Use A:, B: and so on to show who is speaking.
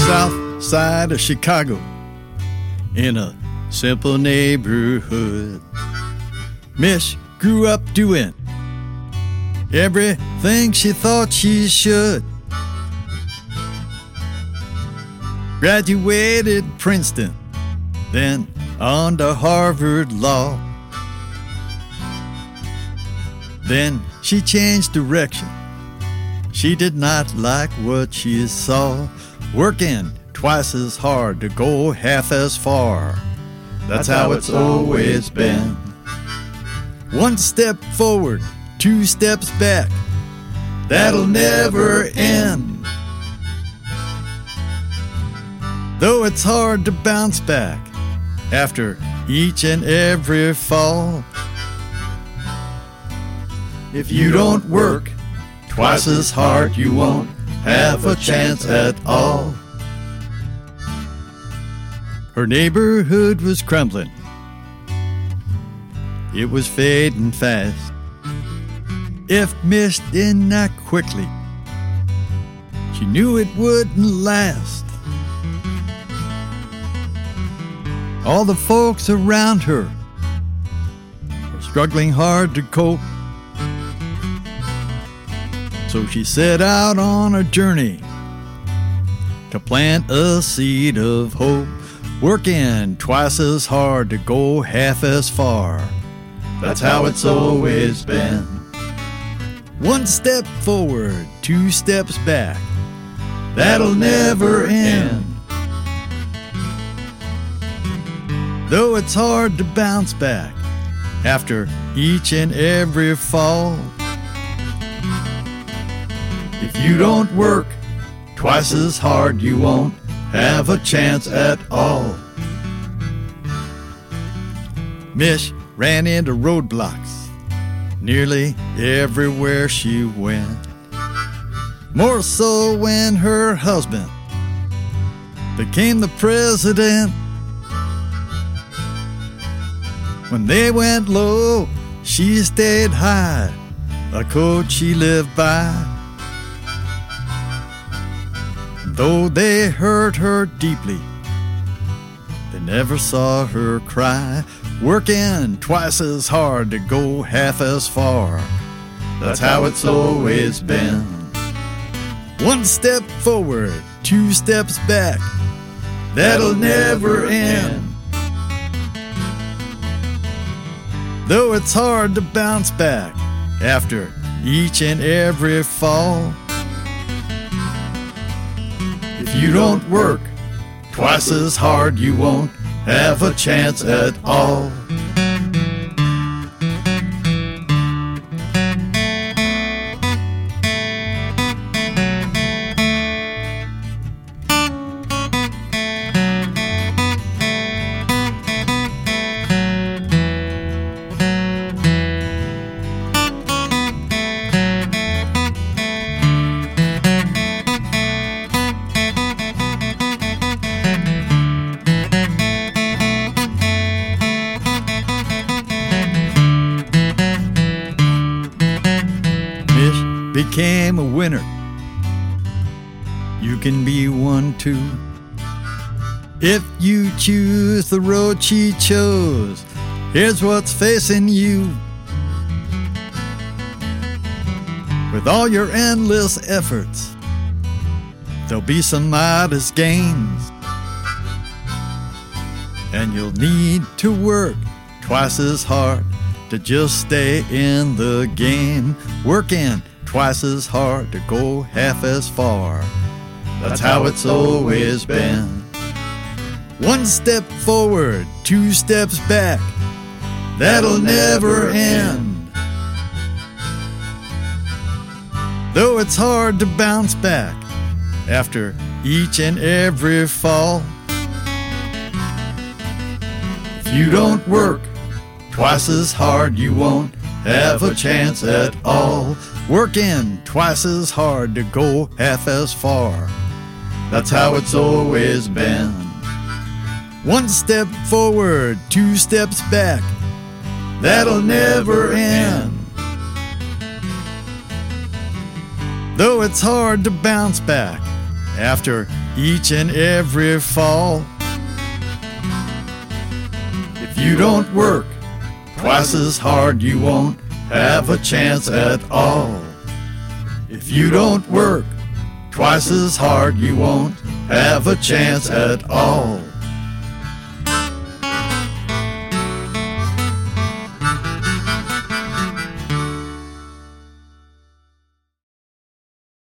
A: south side of Chicago, in a simple neighborhood, Mish grew up doing everything she thought she should. Graduated Princeton, then on to Harvard Law. Then she changed direction. She did not like what she saw, working twice as hard to go half as far. That's how it's always been. One step forward, two steps back. That'll never end. Though it's hard to bounce back after each and every fall, if you don't work twice as hard, you won't have a chance at all. Her neighborhood was crumbling. It was fading fast. If Mish didn't act quickly, she knew it wouldn't last. All the folks around her were struggling hard to cope. So she set out on a journey to plant a seed of hope, working twice as hard to go half as far. That's how it's always been. One step forward, two steps back. That'll never end. Though it's hard to bounce back after each and every fall, if you don't work twice as hard, you won't have a chance at all. Mish ran into roadblocks nearly everywhere she went. More so when her husband became the president. When they went low, she stayed high, a code she lived by. Though they hurt her deeply, they never saw her cry, working twice as hard to go half as far. That's how it's always been. One step forward, two steps back. That'll never end. Though it's hard to bounce back after each and every fall, if you don't work twice as hard, you won't have a chance at all. Became a winner. You can be one too, if you choose the road she chose. Here's what's facing you. With all your endless efforts, there'll be some modest gains, and you'll need to work twice as hard to just stay in the game, working twice as hard to go half as far. That's how it's always been. One step forward, two steps back. That'll never end. Though it's hard to bounce back after each and every fall, if you don't work twice as hard, you won't have a chance at all. Working twice as hard to go half as far. That's how it's always been. One step forward, two steps back. That'll never end. Though it's hard to bounce back after each and every fall. If you don't work twice as hard, you won't have a chance at all. If you don't work twice as hard, you won't have a chance at all.